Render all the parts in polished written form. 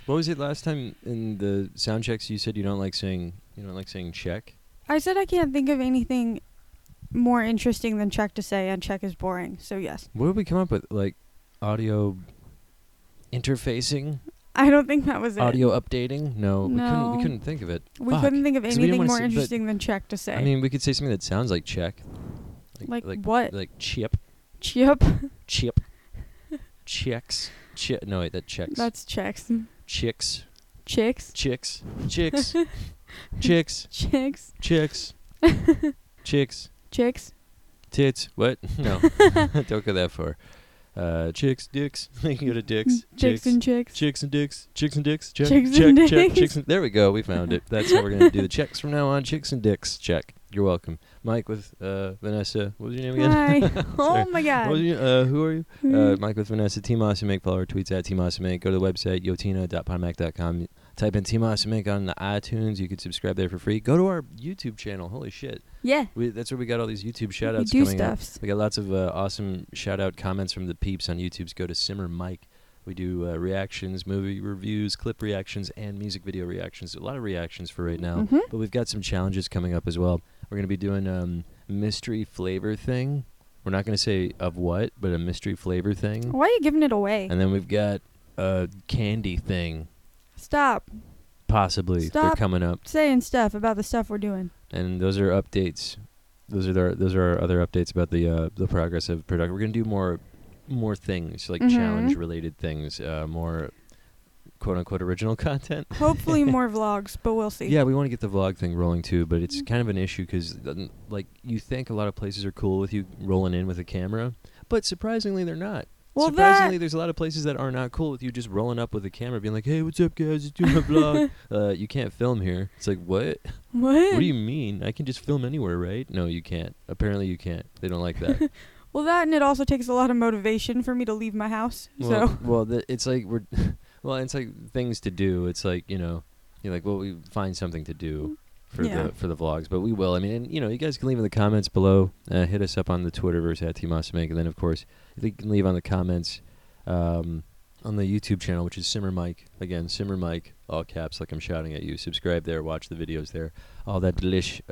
What was it last time in the sound checks? You said you don't like saying check. I said I can't think of anything more interesting than check to say, and check is boring. So yes. What did we come up with? Like audio interfacing, I don't think that was it. audio updating. No, No. we couldn't think of it. We Fuck. couldn't think of 'Cause we didn't anything wanna more say- but- interesting than check to say. I mean, we could say something that sounds like check. Like what? Like chip, Chip. chip, checks. No, wait, that checks. That's checks. Chicks, Chicks. chicks, chicks, chicks, Chicks. chicks, chicks, Chicks. tits. What? No, don't go that far. Chicks, dicks. You can go to dicks. Chicks and chicks. Chicks and dicks. Chicks and dicks. Check. Chicks check. and Check. dicks. Chicks and. There we go. We found it. That's how we're gonna do the checks from now on. Chicks and dicks. Check. You're welcome. Mike with Vanessa. What was your name again? Hi. Oh my God. What was who are you? Mike with Vanessa. T Moss and Make. Follow our tweets at T Moss and Make. Go to the website yotina.podmac.com. Type in T Moss and Make on the iTunes. You can subscribe there for free. Go to our YouTube channel. Holy shit. Yeah. That's where we got all these YouTube shout outs do coming up. stuffs. We got lots of awesome shout out comments from the peeps on YouTube. So go to Simmer Mike. We do reactions, movie reviews, clip reactions, and music video reactions. A lot of reactions for right now. Mhm. But we've got some challenges coming up as well. We're going to be doing mystery flavor thing. We're not going to say of what, but a mystery flavor thing. Why are you giving it away? And then we've got a candy thing, Stop possibly. They're Stop. coming up. saying stuff about the stuff we're doing. And those are updates. Those are our other updates about the progress of production. We're gonna do more things like Mhm. challenge related things, more quote unquote original content. Hopefully more vlogs, but we'll see. Yeah, we want to get the vlog thing rolling too, but it's kind of an issue because like you think a lot of places are cool with you rolling in with a camera, but surprisingly they're not. Well, Surprisingly, there's a lot of places that are not cool with you just rolling up with a camera, being like, "Hey, what's up, guys? Just doing a vlog." You can't film here. It's like, what? What? What do you mean? I can just film anywhere, right? No, you can't. Apparently, you can't. They don't like that. Well, that and it also takes a lot of motivation for me to leave my house. It's like we're, well, it's like things to do. It's like you're like, well, we find something to do for the vlogs, but we will. I mean, and, you guys can leave in the comments below. Hit us up on the Twitterverse at TMossMake, and then of course you can leave on the comments on the YouTube channel, which is Simmer Mike. Again, Simmer Mike, all caps, like I'm shouting at you. Subscribe there, watch the videos there. All that delish.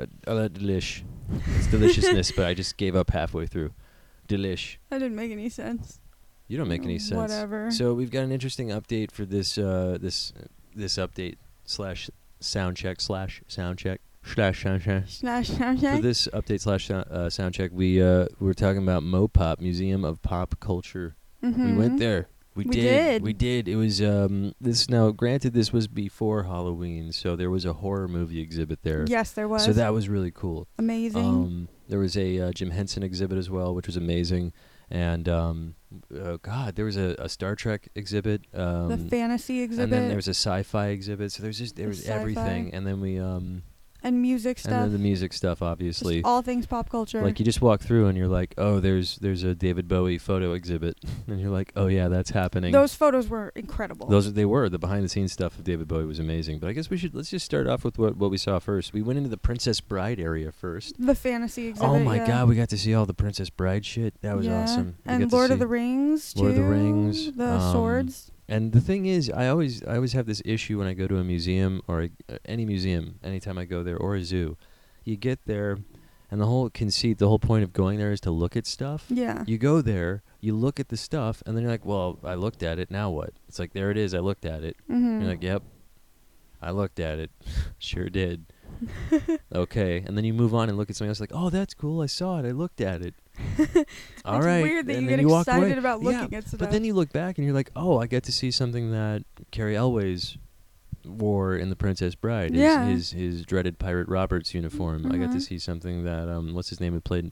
It's deliciousness, but I just gave up halfway through. Delish. That didn't make any sense. You don't make any sense. Whatever. So we've got an interesting update for this this update slash soundcheck slash soundcheck slash soundcheck. For this update slash soundcheck, we're talking about Mopop, Museum of Pop Culture. We went there. We did. It was this. Now, granted, this was before Halloween, so there was a horror movie exhibit there. Yes, there was. So that was really cool. Amazing. There was a Jim Henson exhibit as well, which was amazing. And God, there was a Star Trek exhibit. The fantasy exhibit. And then there was a sci-fi exhibit. So there was sci-fi. everything. And then we and music stuff. and then the music stuff, obviously. Just all things pop culture. Like you just walk through and you're like, oh, there's a David Bowie photo exhibit, and you're like, oh yeah, that's happening. Those photos were incredible. They were. The behind the scenes stuff of David Bowie was amazing. But I guess let's just start off with what we saw first. We went into the Princess Bride area first. The fantasy exhibit. Oh my God, we got to see all the Princess Bride shit. That was awesome. And Lord of the Rings too. Lord of the Rings. The swords. And the thing is, I always have this issue when I go to a museum or any museum, anytime I go there, or a zoo. You get there, and the whole conceit, the whole point of going there is to look at stuff. Yeah. You go there, you look at the stuff, and then you're like, well, I looked at it, now what? It's like, there it is, I looked at it. Mm-hmm. You're like, yep, I looked at it. Sure did. Okay. And then you move on and look at something else like, oh, that's cool, I saw it, I looked at it. All right. It's weird that and you then get walk away. excited about looking at stuff. But then you look back and you're like, oh, I get to see something that Carrie Elways wore in The Princess Bride. His dreaded Pirate Roberts uniform. I got to see something that what's his name who played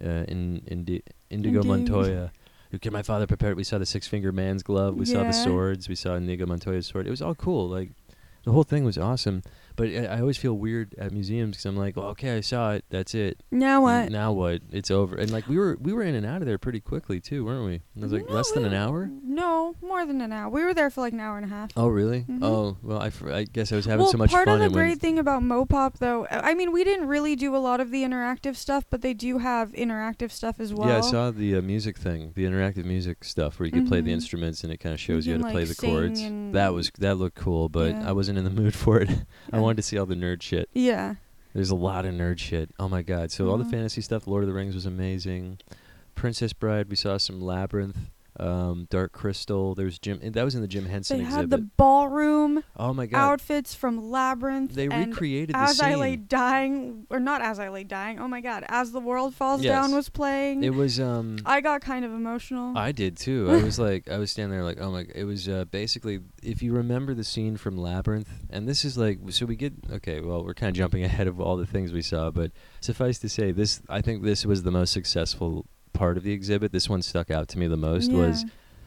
Indigo Montoya. My father prepared. We saw the Six Finger Man's glove. We saw the swords. We saw Inigo Montoya's sword. It was all cool. Like the whole thing was awesome. But I always feel weird at museums because I'm like, well, okay, I saw it. That's it. Now what? Now what? It's over. And like we were in and out of there pretty quickly too, weren't we? It was like less than an hour. No, more than an hour. We were there for like an hour and a half. Oh, really? Mhm. Oh, well, I guess I was having so much fun. Part of the and great thing about Mopop, though, I mean, we didn't really do a lot of the interactive stuff, but they do have interactive stuff as well. Yeah, I saw the music thing, the interactive music stuff, where you could play the Mhm. instruments and it kind of shows You you how can, to play like, the chords. sing That looked cool, but Yeah. I wasn't in the mood for it. I Yeah. wanted to see all the nerd shit. Yeah. There's a lot of nerd shit. Oh my god! So all the Mhm. fantasy stuff, Lord of the Rings was amazing. Princess Bride, we saw some Labyrinth, Dark Crystal. There's Jim. That was in the Jim Henson They exhibit. had the ballroom Oh my god! outfits from Labyrinth. They and recreated the As scene. I Lay Dying, or not As I Lay Dying. Oh my god! As the World Falls Yes. Down was playing. It was I got kind of emotional. I did too. I was standing there like, oh my. It was basically, if you remember the scene from Labyrinth, and this is like, so we get, okay, well, we're kind of jumping ahead of all the things we saw, but suffice to say, I think this was the most successful part of the exhibit. This one stuck out to me the most was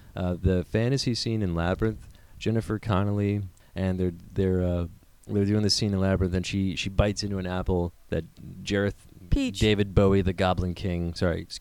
the fantasy scene in Labyrinth. Jennifer Connelly, and they're doing the scene in Labyrinth, and she bites into an apple that Peach. David Bowie, the Goblin King,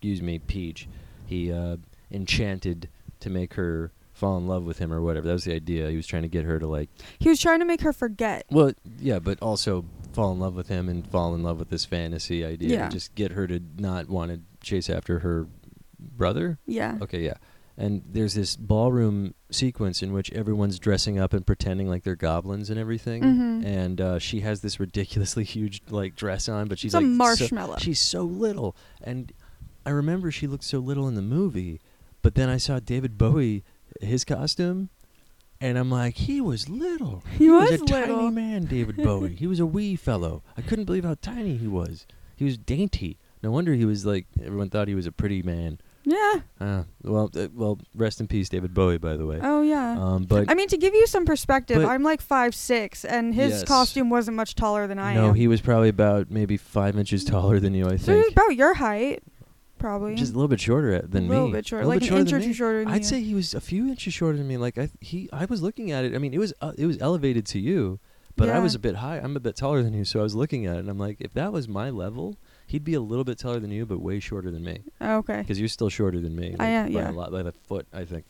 Peach, he enchanted to make her fall in love with him or whatever. That was the idea. He was trying to get her to like... He was trying to make her forget. Well, yeah, but also fall in love with him and fall in love with this fantasy idea. Yeah. Just get her to not want to chase after her brother? Yeah. Okay, yeah. And there's this ballroom sequence in which everyone's dressing up and pretending like they're goblins and everything. Mhm. And she has this ridiculously huge like dress on, but she's It's a like marshmallow. she's so little. And I remember she looked so little in the movie, but then I saw David Bowie, his costume, and I'm like, he was little. He was a little. tiny man, David Bowie. He was a wee fellow. I couldn't believe how tiny he was. He was dainty. No wonder he was like, everyone thought he was a pretty man. Yeah. Well, rest in peace, David Bowie, by the way. Oh yeah. But I mean, to give you some perspective, but- I'm like 5'6", and his Yes. costume wasn't much taller than I am. no, he was probably about maybe 5 inches taller than you, I So he was think. about your height, probably. Just a little bit shorter than me. A little bit shorter, A like little an bit inch shorter or than two me. shorter than you. I'd say he was a few inches shorter than me. Like I was looking at it. I mean, it was elevated to you, but I Yeah. was a bit high. I'm a bit taller than you, so I was looking at it and I'm like, if that was my level, he'd be a little bit taller than you, but way shorter than me. Okay. Because you're still shorter than me. I am, by yeah. a lot, by a foot, I think.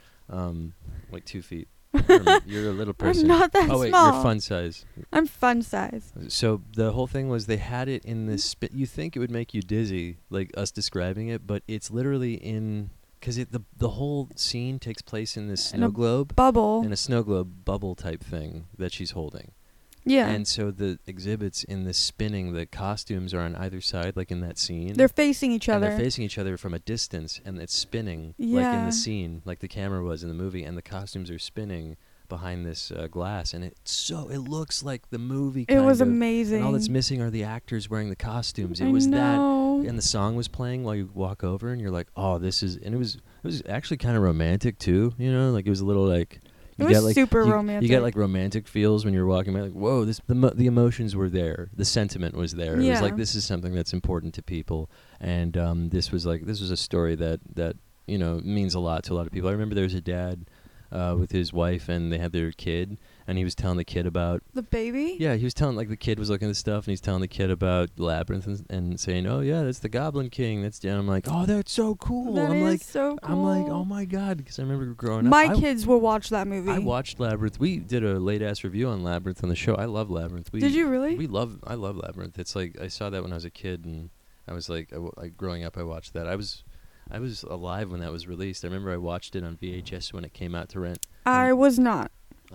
Like 2 feet. You're a little person. I'm not that oh wait, small. you're fun size. I'm fun size. So the whole thing was they had it in this. You think it would make you dizzy, like us describing it, but it's literally in because the whole scene takes place in this In snow a globe, Bubble. in a snow globe bubble type thing that she's holding. Yeah. And so the exhibits in the spinning, the costumes are on either side, like in that scene. They're facing each And other. they're facing each other from a distance, and it's spinning like in Yeah. the scene, like the camera was in the movie, and the costumes are spinning behind this glass, and it looks like the movie. It was kind of. amazing. And all that's missing are the actors wearing the costumes. It I was know. that, and the song was playing while you walk over, and you're like, oh, this is, and it was actually kind of romantic too, you know, like it was a little like. It You was get, like, super you, romantic. You get like romantic feels when you're walking by, like, whoa, the emotions were there, the sentiment was there. It was Yeah. like, this is something that's important to people, and this was a story that you know means a lot to a lot of people. I remember there was a dad with his wife, and they had their kid, and he was telling the kid about. The baby? Yeah, he was telling, like, the kid was looking at stuff, and he's telling the kid about Labyrinth and saying, oh yeah, that's the Goblin King. That's, and I'm like, oh, that's so cool. That I'm is like, so cool. I'm like, oh my god, because I remember growing up. My kids will watch that movie. I watched Labyrinth. We did a late ass review on Labyrinth on the show. I love Labyrinth. Did you really? I love Labyrinth. It's like I saw that when I was a kid, and I was like, growing up, I watched that. I was alive when that was released. I remember I watched it on VHS when it came out to rent. I was not.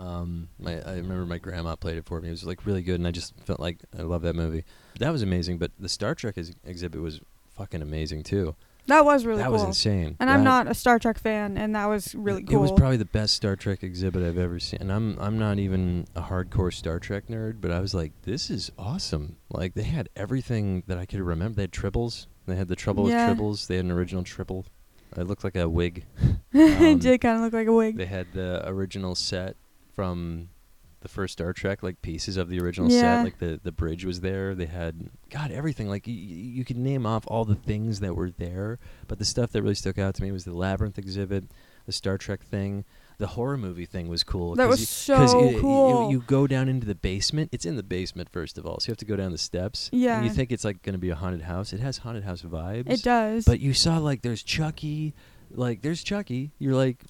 I remember my grandma played it for me. It was like really good, and I just felt like I love that movie. That was amazing. But the Star Trek exhibit was fucking amazing too. That was really that cool. was insane. And I'm not a Star Trek fan, and that was really cool. It was probably the best Star Trek exhibit I've ever seen. And I'm not even a hardcore Star Trek nerd, but I was like, this is awesome. Like, they had everything that I could remember. They had tribbles. They had the trouble Yeah. with tribbles. They had an original triple. It looked like a wig. It did kind of look like a wig. They had the original set from the first Star Trek, like pieces of the original Yeah. set. Like the bridge was there. They had, God, everything. Like, you could name off all the things that were there, but the stuff that really stuck out to me was the Labyrinth exhibit, the Star Trek thing. The horror movie thing was cool. That was so cool. You go down into the basement. It's in the basement, first of all, so you have to go down the steps. Yeah. And you think it's like going to be a haunted house. It has haunted house vibes. It does. But you saw, like, there's Chucky. Like, there's Chucky. You're like,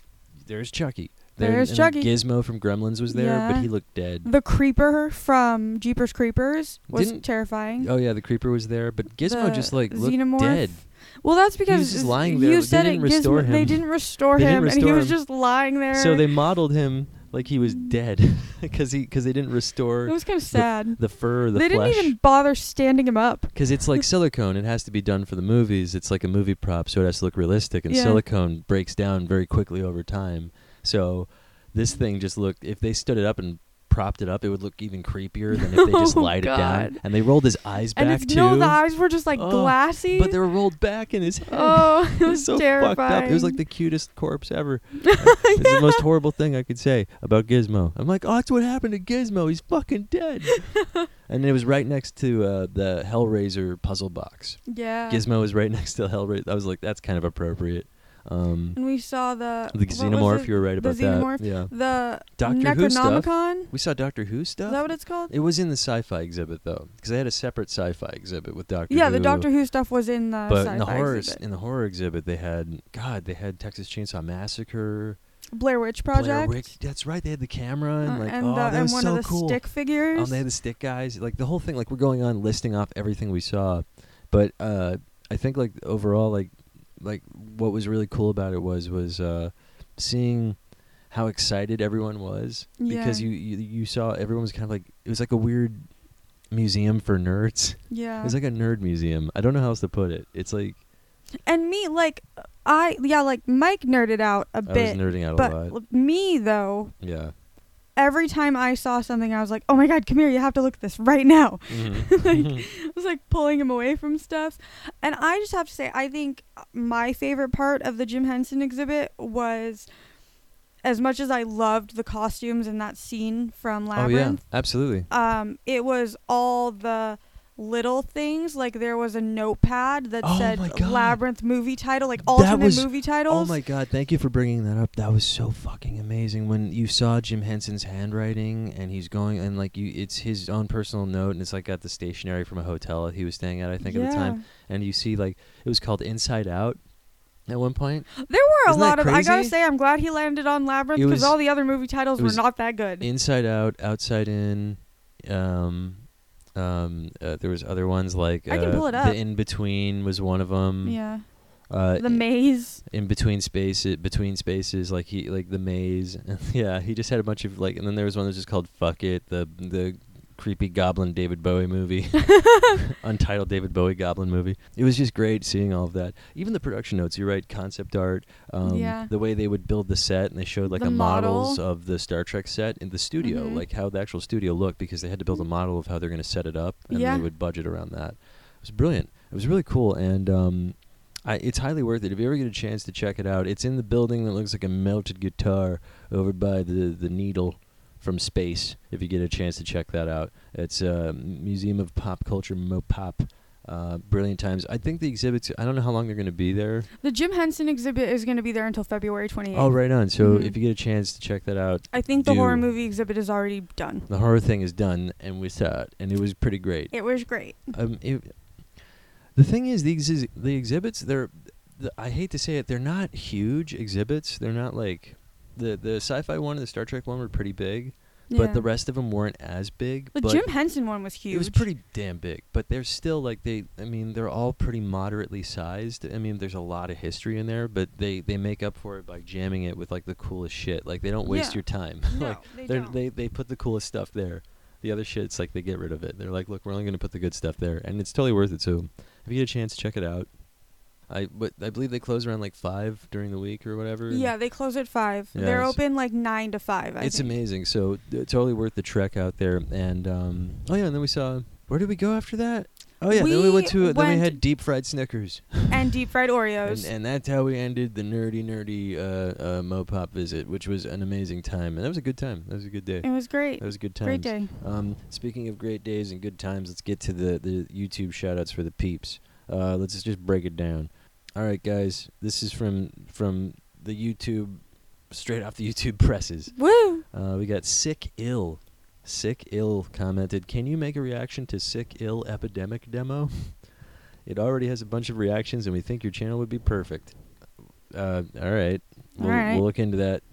there's Chucky. There's Chucky. Gizmo from Gremlins was there, but he looked dead. The Creeper from Jeepers Creepers was terrifying. Oh yeah, the Creeper was there, but Gizmo just like looked Xenomorph. dead. Well, that's because he was just lying there. They didn't restore him. They didn't restore him, and he was just lying there. So they modeled him like he was dead because they didn't restore. It was kind of sad. The fur, the flesh. They didn't even bother standing him up. Because it's like silicone. It has to be done for the movies. It's like a movie prop, so it has to look realistic. And silicone breaks down very quickly over time. So this thing just looked. If they stood it up and propped it up, it would look even creepier than if they just lied it down. And they rolled his eyes back too. No, the eyes were just like glassy. But they were rolled back in his head. Oh, it was so terrifying. Fucked up. It was like the cutest corpse ever. It's the most horrible thing I could say about Gizmo. I'm like, oh, that's what happened to Gizmo. He's fucking dead. And it was right next to the Hellraiser puzzle box. Yeah. Gizmo was right next to Hellraiser. I was like, that's kind of appropriate. And we saw the Xenomorph. You were right about that. Yeah. The Doctor Who stuff. We saw Doctor Who stuff. Is that what it's called? It was in the sci-fi exhibit though, because they had a separate sci-fi exhibit with Doctor Who. Yeah, the Doctor Who stuff was in the but sci-fi in the horror exhibit, they had Texas Chainsaw Massacre, Blair Witch Project. That's right. They had the camera and that was one of the cool. Stick figures. They had the stick guys. Like the whole thing. Like we're going on listing off everything we saw, but I think like overall like what was really cool about it was seeing how excited everyone was because you saw everyone was kind of like it was like a weird museum for nerds. Yeah. It was like a nerd museum. I don't know how else to put it. It's like and me like Mike nerded out a bit. I was nerding out a lot. But me though. Yeah. Every time I saw something, I was like, "Oh my God, come here! You have to look at this right now." Mm-hmm. I was like pulling him away from stuff, and I just have to say, I think my favorite part of the Jim Henson exhibit was, as much as I loved the costumes in that scene from Labyrinth. Oh yeah, absolutely. It was all the little things, like there was a notepad that said Labyrinth movie title, like alternate movie titles. Oh my God, thank you for bringing that up. That was so fucking amazing when you saw Jim Henson's handwriting and he's going and like it's his own personal note and it's like at the stationery from a hotel he was staying at, I think at the time, and you see like it was called Inside Out at one point. There were a lot of I gotta say I'm glad he landed on Labyrinth because all the other movie titles were not that good. Inside Out, Outside In, there was other ones like I can pull it up. The In Between was one of them. Yeah. The Maze. In between spaces, like the Maze. Yeah, he just had a bunch of like, and then there was one that was just called Fuck It, the creepy goblin David Bowie movie, untitled David Bowie goblin movie. It was just great seeing all of that. Even the production notes, you're right, concept art, the way they would build the set, and they showed like models of the Star Trek set in the studio, like how the actual studio looked, because they had to build a model of how they're going to set it up, and they would budget around that. It was brilliant. It was really cool, and it's highly worth it. If you ever get a chance to check it out, it's in the building that looks like a melted guitar over by the Needle from space. If you get a chance to check that out, it's Museum of Pop Culture, Mopop. Brilliant times. I think the exhibits, I don't know how long they're going to be there. The Jim Henson exhibit is going to be there until February 28th. Oh, right on. So if you get a chance to check that out, I think the horror movie exhibit is already done. The horror thing is done, and we saw it, and it was pretty great. It was great. The thing is, the exhibits, I hate to say it, they're not huge exhibits. They're not like the sci-fi one and the Star Trek one were pretty big, but the rest of them weren't as big. The Jim Henson one was huge. It was pretty damn big, but they're still like they're all pretty moderately sized. I mean, there's a lot of history in there, but they make up for it by jamming it with like the coolest shit. Like they don't waste your time. No, they put the coolest stuff there. The other shit, it's like they get rid of it. They're like, look, we're only going to put the good stuff there, and it's totally worth it. So if you get a chance, check it out. I believe they close around like 5 during the week or whatever. Yeah, they close at 5. Yeah, they're open like 9 to 5. It's amazing. So totally worth the trek out there. And and then we saw. Where did we go after that? Oh yeah, then we went to. Then we had deep fried Snickers. And deep fried Oreos. and that's how we ended the nerdy Mopop visit, which was an amazing time. And that was a good time. That was a good day. It was great. That was a good time. Great day. Speaking of great days and good times, let's get to the YouTube shout-outs for the peeps. Let's just break it down. All right, guys. This is from the YouTube, straight off the YouTube presses. Woo! We got Sick Ill. Sick Ill commented, "Can you make a reaction to Sick Ill Epidemic demo? It already has a bunch of reactions, and we think your channel would be perfect." All right. We'll look into that.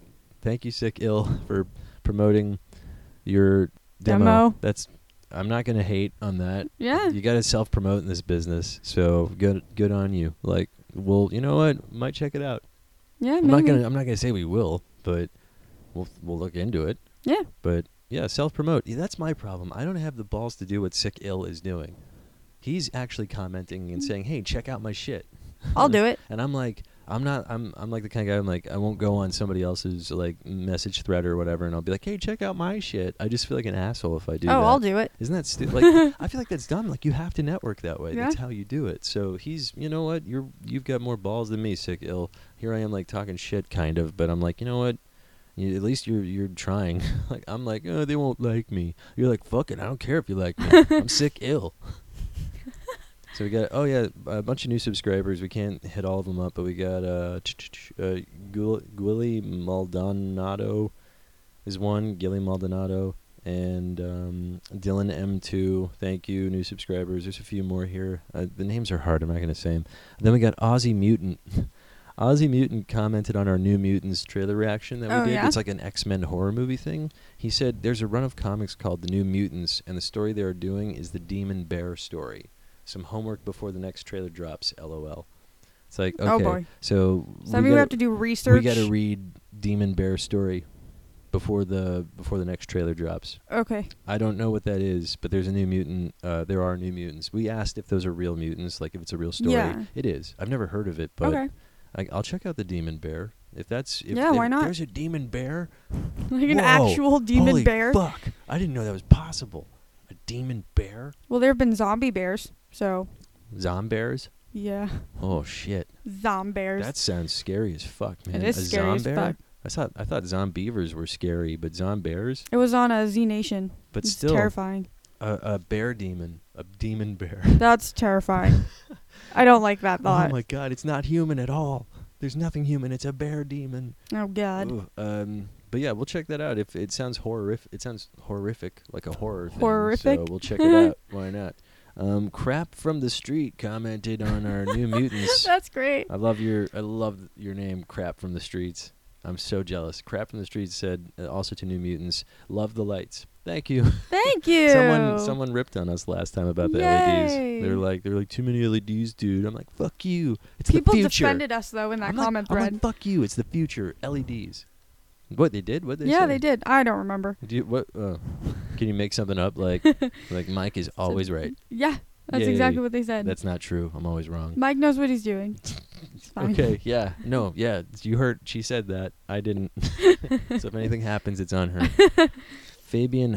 Thank you, Sick Ill, for promoting your Demo. I'm not gonna hate on that. Yeah. You gotta self-promote in this business, so good on you. Like, well, you know what? Might check it out. Yeah, I'm maybe. not gonna say we will, but we'll look into it. Yeah. But yeah, self-promote. Yeah, that's my problem. I don't have the balls to do what Sick Ill is doing. He's actually commenting and saying, "Hey, check out my shit." I'll do it. And I'm like, I'm like the kind of guy, I'm like, I won't go on somebody else's like message thread or whatever, and I'll be like, hey, check out my shit. I just feel like an asshole if I do that. I'll do it. Isn't that stupid? Like, I feel like that's dumb. Like, you have to network that way. Yeah. That's how you do it. So you know what? You've got more balls than me, Sick Ill. Here I am, like, talking shit, kind of, but I'm like, you know what? At least you're trying. Like, I'm like, oh, they won't like me. You're like, fuck it, I don't care if you like me. I'm Sick Ill. So we got, a bunch of new subscribers. We can't hit all of them up, but we got Gilly Maldonado is one, Gilly Maldonado, and Dylan M2. Thank you, new subscribers. There's a few more here. The names are hard. I'm not going to say them. Then we got Aussie Mutant. Aussie Mutant commented on our New Mutants trailer reaction that we did. Yeah? It's like an X-Men horror movie thing. He said there's a run of comics called The New Mutants, and the story they are doing is the Demon Bear story. Some homework before the next trailer drops, LOL. It's like, okay, Oh boy. so we have to do research. We got to read Demon Bear story before the next trailer drops. Okay. I don't know what that is, but there's a New Mutant. There are New Mutants. We asked if those are real mutants, like if it's a real story. Yeah. It is. I've never heard of it, but okay. I'll check out the Demon Bear. If why not? There's a Demon Bear. Like an Whoa, actual demon holy bear. Fuck! I didn't know that was possible. A demon bear. Well, there have been zombie bears, so. Zombears? Yeah. Oh shit. Zombears. That sounds scary as fuck, man. It is scary as fuck. I thought zombievers were scary, but zombears? It was on a Z Nation. But it's still terrifying. A bear demon. A demon bear. That's terrifying. I don't like that thought. Oh my god, it's not human at all. There's nothing human. It's a bear demon. Oh god. Ooh, but yeah, we'll check that out. If it sounds horrific, like a horror thing. Horrific? So we'll check it out. Why not? Crap from the Street commented on our New Mutants. That's great. I love your name, Crap from the Streets. I'm so jealous. Crap from the Streets said also to New Mutants, love the lights. Thank you. Thank you. Someone ripped on us last time about the Yay. LEDs. They were like too many LEDs, dude. I'm like, fuck you. It's People the future. defended us though in that comment I'm thread. like, fuck you. It's the future. LEDs. What they did? What they Yeah, say? they did. I don't remember. Can you make something up like Mike is always right? Yeah, that's Yay. Exactly what they said. That's not true. I'm always wrong. Mike knows what he's doing. It's fine. Okay, yeah. No, yeah. You heard she said that. I didn't. So if anything happens, it's on her. Fabian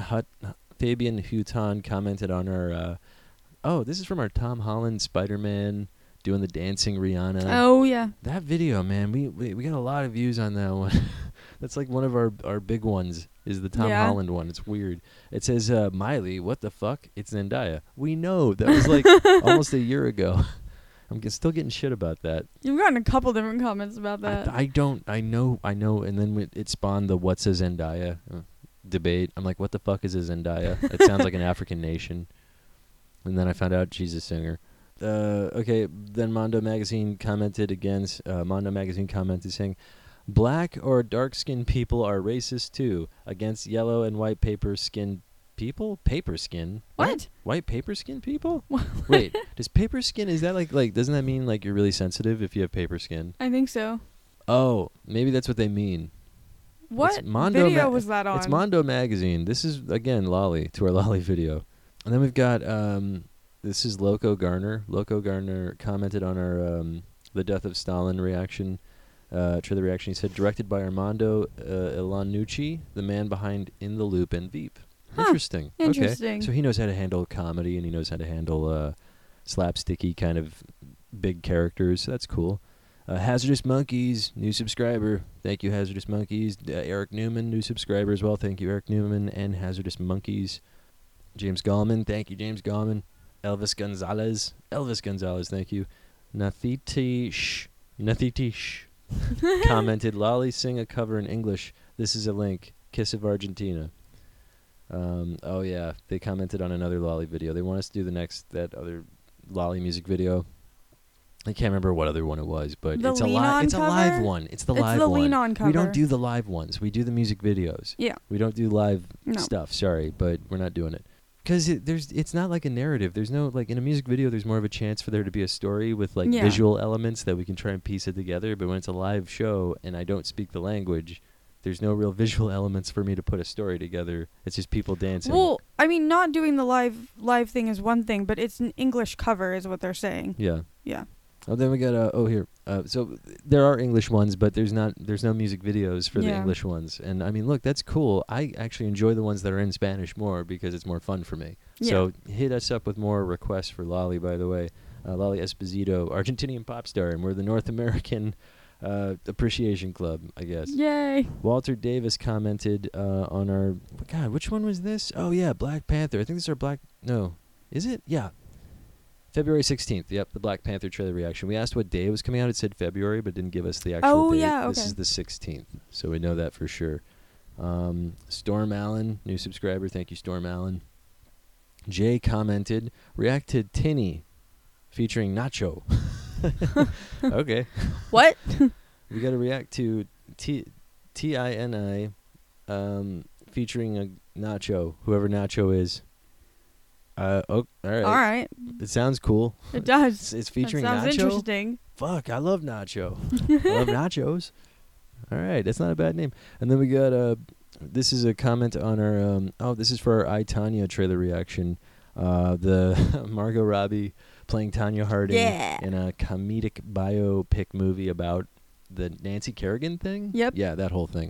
Huton commented on our this is from our Tom Holland Spider-Man doing the dancing Rihanna. Oh yeah. That video, man, we got a lot of views on that one. That's like one of our big ones is the Tom Holland one. It's weird. It says Miley, what the fuck? It's Zendaya. We know that was like almost a year ago. I'm still getting shit about that. You've gotten a couple different comments about that. I know, and then it spawned the what's a Zendaya debate. I'm like, what the fuck is a Zendaya? It sounds like an African nation. And then I found out she's a singer. Okay, then Mondo Magazine commented against. Mondo Magazine commented saying, black or dark-skinned people are racist too against yellow and white paper-skinned people. Paper skin. What? White paper skin people? Wait, does paper skin, is that like doesn't that mean like you're really sensitive if you have paper skin? I think so. Oh, maybe that's what they mean. What video was that on? It's Mondo Magazine. This is again Lolly to our Lolly video, and then we've got this is Loco Garner. Loco Garner commented on our the Death of Stalin reaction. Trailer reaction. He said, directed by Armando Iannucci, the man behind In the Loop and Veep. Interesting. Interesting. Okay. So he knows how to handle comedy and he knows how to handle slapsticky kind of big characters. So that's cool. Hazardous Monkeys, new subscriber. Thank you, Hazardous Monkeys. Eric Newman, new subscriber as well. Thank you, Eric Newman and Hazardous Monkeys. James Gallman. Thank you, James Gallman. Elvis Gonzalez, thank you. Nathitish commented, Lolly, sing a cover in English. This is a link. Kiss of Argentina. Oh yeah, they commented on another Lolly video. They want us to do that other Lolly music video. I can't remember what other one it was, but The it's a Lean live. On It's a live cover? one. It's the It's live the one. Lean On We don't cover. do the live ones. We do the music videos. Yeah. We don't do live No. stuff. Sorry, but we're not doing it. Because it's not like a narrative. There's no, like, in a music video, there's more of a chance for there to be a story with, like, Yeah. visual elements that we can try and piece it together. But when it's a live show and I don't speak the language, there's no real visual elements for me to put a story together. It's just people dancing. Well, I mean, not doing the live thing is one thing, but it's an English cover, is what they're saying. Yeah. Yeah. Oh, then we got here. So there are English ones, but there's no music videos for the Yeah. English ones. And I mean, look, that's cool. I actually enjoy the ones that are in Spanish more because it's more fun for me. Yeah. So hit us up with more requests for Lolly, by the way. Lolly Esposito, Argentinian pop star, and we're the North American Appreciation Club, I guess. Yay. Walter Davis commented on our... God, which one was this? Oh, yeah, Black Panther. I think this is our Black... No. Is it? Yeah. February 16th. Yep, the Black Panther trailer reaction. We asked what day it was coming out. It said February, but didn't give us the actual date. Yeah, This okay. is the 16th, so we know that for sure. Storm Allen, new subscriber. Thank you, Storm Allen. Jay commented, react to Tinny featuring Nacho. Okay. What? We got to react to Tini featuring a Nacho, whoever Nacho is. All right. All right. It sounds cool. It does. It's featuring that sounds Nacho. interesting. Fuck, I love Nacho. I love nachos. All right, that's not a bad name. And then we got this is a comment on our this is for our I, Tanya trailer reaction. The Margot Robbie playing Tanya Harding in a comedic biopic movie about the Nancy Kerrigan thing. Yep. Yeah, that whole thing.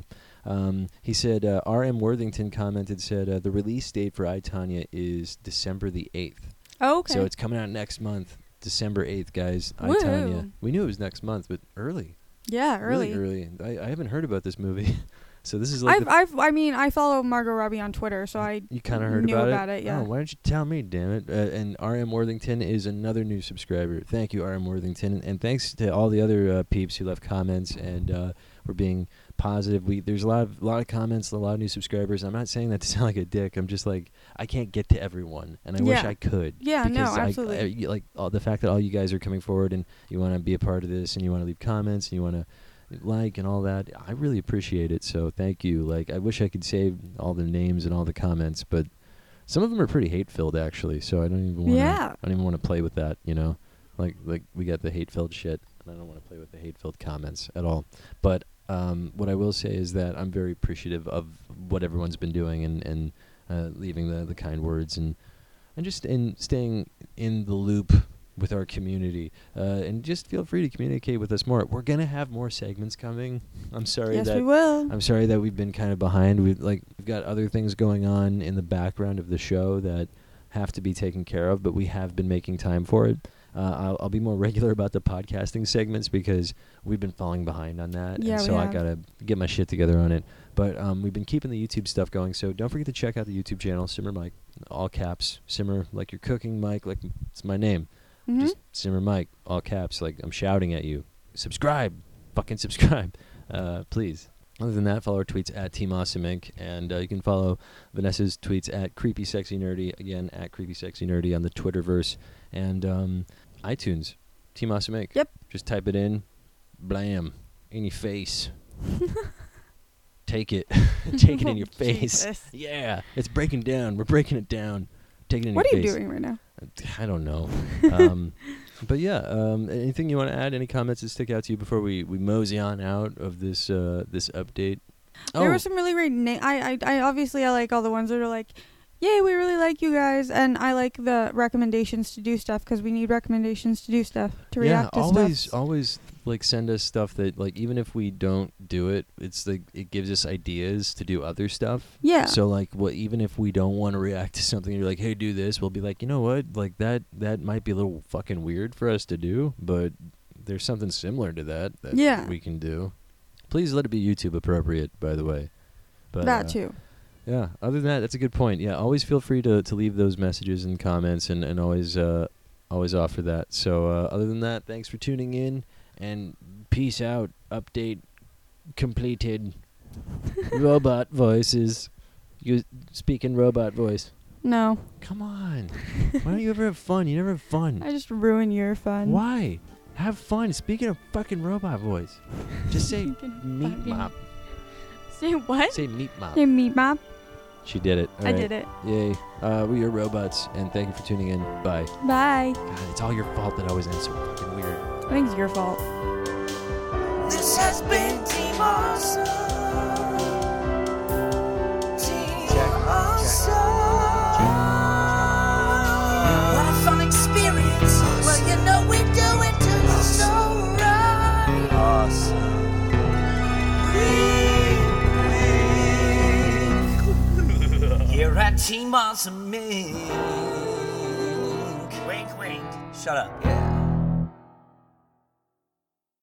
He said, R.M. Worthington commented, said, the release date for I, Tanya is December the 8th. Oh, okay. So it's coming out next month, December 8th, guys. I, Woo. Tanya. We knew it was next month, but early. Yeah, early. Really early. I haven't heard about this movie. So this is like I follow Margot Robbie on Twitter, so I you kind of heard knew about it. Yeah. Oh, why don't you tell me, damn it? And R.M. Worthington is another new subscriber. Thank you, R.M. Worthington, and thanks to all the other peeps who left comments and were being positive. There's a lot of comments, a lot of new subscribers. I'm not saying that to sound like a dick. I'm just like, I can't get to everyone, and I wish I could. Yeah, because no, absolutely. like the fact that all you guys are coming forward and you want to be a part of this and you want to leave comments and you want to like and all that, I really appreciate it. So thank you. Like, I wish I could save all the names and all the comments, but some of them are pretty hate-filled actually. So I don't even want to. Yeah. I don't even want to play with that. You know, like we got the hate-filled shit, and I don't want to play with the hate-filled comments at all. But what I will say is that I'm very appreciative of what everyone's been doing and leaving the kind words and just staying in the loop with our community, and just feel free to communicate with us more. We're gonna have more segments coming. I'm sorry Yes, that we will. I'm sorry that we've been kind of behind. We've got other things going on in the background of the show that have to be taken care of, but we have been making time for it. I'll be more regular about the podcasting segments because we've been falling behind on that, Yeah, and so we I have. gotta get my shit together on it. But we've been keeping the YouTube stuff going, so don't forget to check out the YouTube channel, Simmer Mike, all caps, Simmer like you're cooking, Mike, like it's my name. Mm-hmm. Just Simmer Mike, all caps, like I'm shouting at you. Subscribe. Fucking subscribe. Please. Other than that, follow our tweets at Team Awesome Inc. And you can follow Vanessa's tweets at Creepy Sexy Nerdy, again, at Creepy Sexy Nerdy on the Twitterverse. And iTunes, Team Awesome Inc. Yep. Just type it in. Blam. In your face. Take it. Take it in your face. Jesus. Yeah. It's breaking down. We're breaking it down. Take it in What your are face. you doing right now? I don't know. But yeah, anything you want to add? Any comments that stick out to you before we mosey on out of this this update? There were some really great I obviously I like all the ones that are like, yay, we really like you guys, and I like the recommendations to do stuff because we need recommendations to do stuff to react to stuff. always like send us stuff that, like, even if we don't do it, it's like it gives us ideas to do other stuff. Yeah. So like, even if we don't want to react to something, you're like, hey, do this, we'll be like, you know what, like that might be a little fucking weird for us to do, but there's something similar to that we can do. Please let it be YouTube appropriate, by the way. But that too. Yeah, other than that, that's a good point. Yeah, always feel free to leave those messages and comments and always offer that. So other than that, thanks for tuning in and peace out. Update completed. Robot voices. You speak in robot voice. No. Come on. Why don't you ever have fun? You never have fun. I just ruin your fun. Why? Have fun. Speaking of fucking robot voice, just say meat mop. Say what? Say meat mop. Say meat mop. She did it. All I right. did it. Yay. We are robots, and thank you for tuning in. Bye. Bye. God, it's all your fault that I always end so fucking weird. I think it's your fault. This has been Team Awesome. Team Awesome. What a fun experience. Well, you know we do it to you so right. Awesome. Here at Team Awesome Mink. Wink, wink. Shut up. Yeah.